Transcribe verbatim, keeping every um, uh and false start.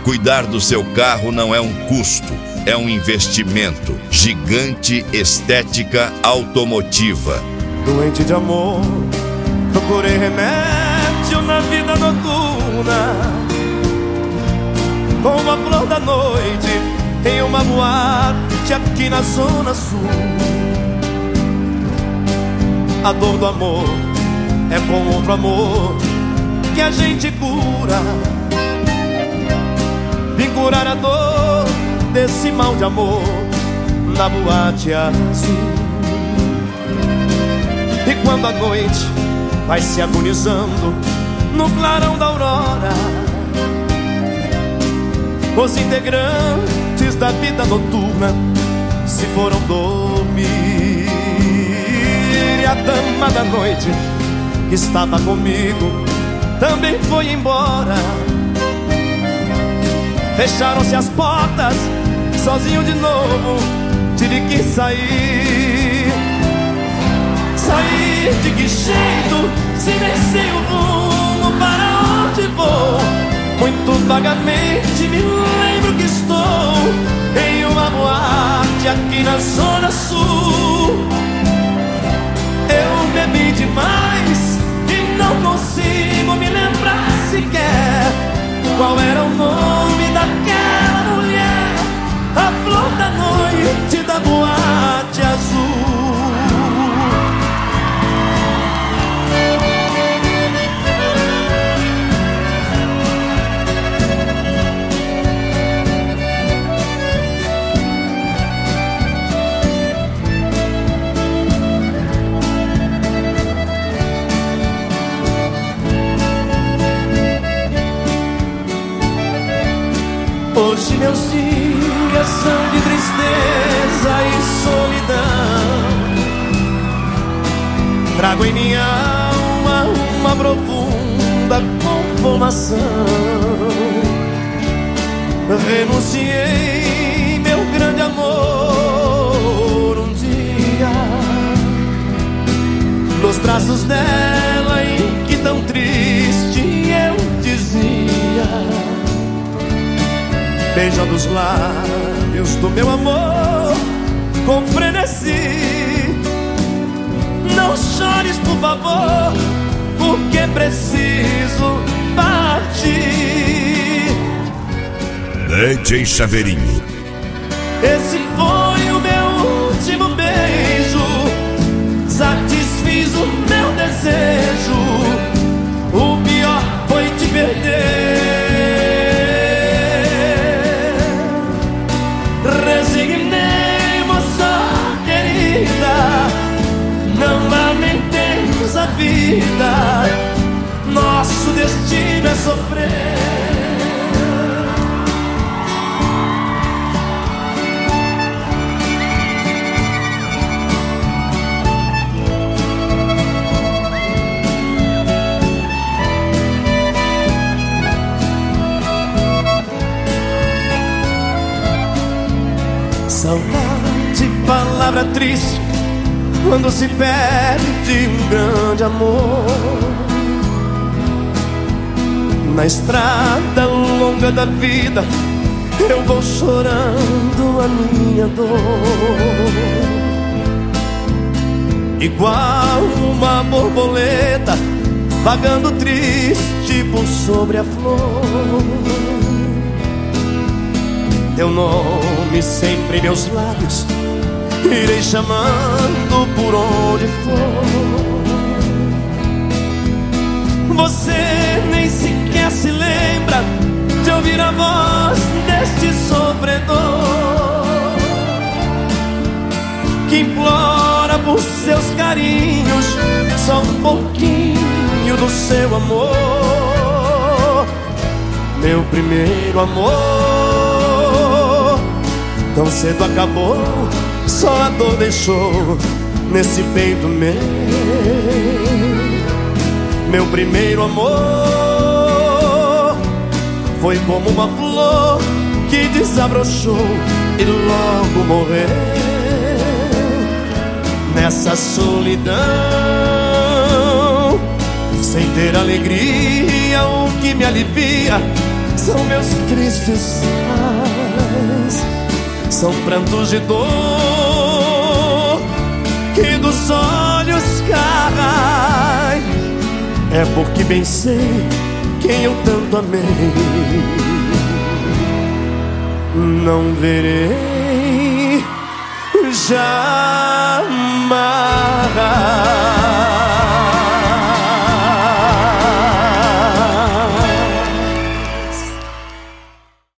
Cuidar do seu carro não é um custo, é um investimento. Gigante Estética Automotiva. Doente de amor, procurei remédio na vida noturna, como a flor da noite em uma boate aqui na zona sul. A dor do amor é com outro amor que a gente cura. Vim curar a dor desse mal de amor na boate azul. E quando a noite vai se agonizando no clarão da aurora, os integrantes da vida noturna se foram dormir. E a dama da noite que estava comigo também foi embora. Fecharam-se as portas, sozinho de novo tive que sair. Sair de que jeito, se nem sei o rumo para onde vou? Muito vagamente me lembro que estou em uma boate aqui na zona sul. Eu bebi demais e não consigo me lembrar sequer qual era o nome daquela mulher, a flor da noite da boate azul. Hoje meus dias são de tristeza e solidão. Trago em minha alma uma profunda conformação. Renunciei meu grande amor um dia nos braços dela, em que tão triste eu dizia, beijando os lábios do meu amor com frenesi: não chores, por favor, porque preciso partir. D J Chaveirinho. Esse foi o meu último beijo, satisfiz o meu desejo. O pior foi te perder. Resignei, moça querida, não lamentemos a vida, nosso destino é sofrer. Saudade, palavra triste quando se perde um grande amor. Na estrada longa da vida eu vou chorando a minha dor, igual uma borboleta vagando triste por sobre a flor. Teu nome sempre em meus lábios, irei chamando por onde for. Você nem sequer se lembra de ouvir a voz deste sofredor, que implora por seus carinhos só um pouquinho do seu amor. Meu primeiro amor tão cedo acabou, só a dor deixou nesse peito meu. Meu primeiro amor foi como uma flor que desabrochou e logo morreu. Nessa solidão, sem ter alegria, o que me alivia são meus tristes pais, são prantos de dor que dos olhos caem. É porque bem sei quem eu tanto amei. Não verei jamais.